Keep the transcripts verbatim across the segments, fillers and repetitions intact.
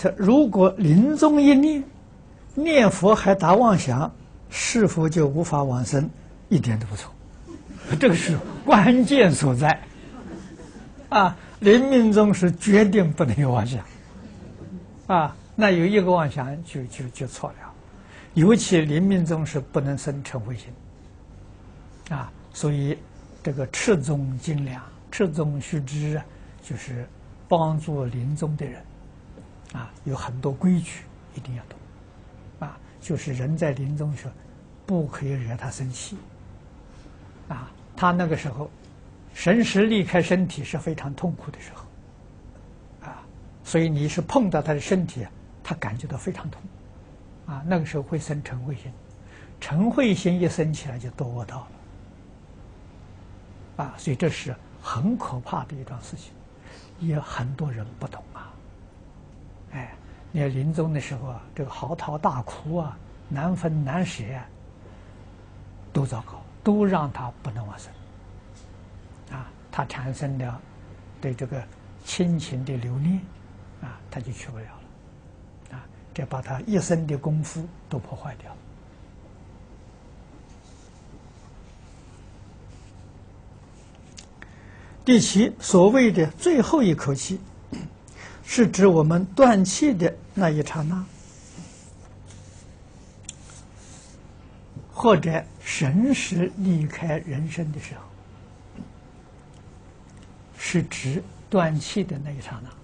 他如果临终一念，念佛还打妄想，是否就无法往生？一点都不错，这个是关键所在。啊，临命终是决定不能有妄想。啊，那有一个妄想就就就错了。尤其临命终是不能生嗔恚心。啊，所以这个持宗精良、持宗须知啊，就是帮助临终的人。啊，有很多规矩一定要懂。啊，就是人在临终时，不可以惹他生气。啊，他那个时候，神识离开身体是非常痛苦的时候。啊，所以你是碰到他的身体，他感觉到非常痛。啊，那个时候会生嗔恚心，嗔恚心一生起来就堕恶道了。啊，所以这是很可怕的一桩事情，也很多人不懂啊。哎，你看临终的时候啊，这个嚎啕大哭啊，难分难舍啊，都糟糕，都让他不能往生。啊，他产生了对这个亲情的留恋，啊，他就去不了了。啊，这把他一生的功夫都破坏掉了。第七，所谓的最后一口气，是指我们断气的那一刹那，或者神识离开人身的时候，是指断气的那一刹那。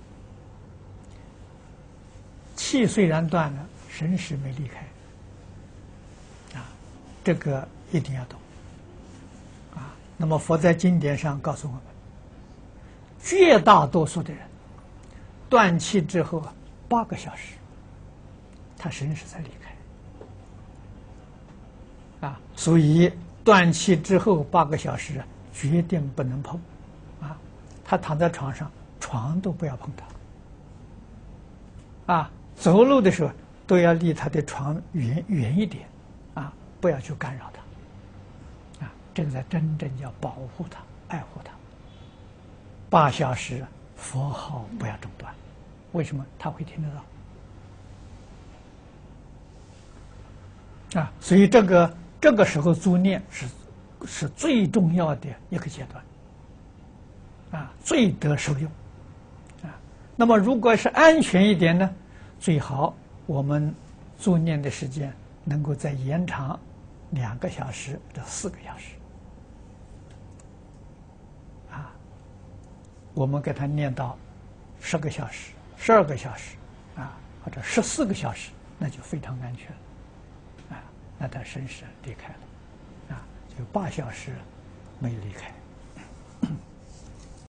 气虽然断了，神识没离开。啊，这个一定要懂。啊，那么佛在经典上告诉我们，绝大多数的人断气之后啊，八个小时，他神识才离开。啊，所以断气之后八个小时决定不能碰。啊，他躺在床上，床都不要碰他。啊，走路的时候都要离他的床远远一点。啊，不要去干扰他。啊，这个才真正要保护他、爱护他。八小时佛号不要中断，为什么？他会听得到。啊，所以这个这个时候助念是是最重要的一个阶段。啊，最得受用。啊，那么如果是安全一点呢，最好我们助念的时间能够再延长两个小时到四个小时。我们给他念到十个小时、十二个小时，啊，或者十四个小时，那就非常安全了。啊，那他神识离开了。啊，就八小时没离开。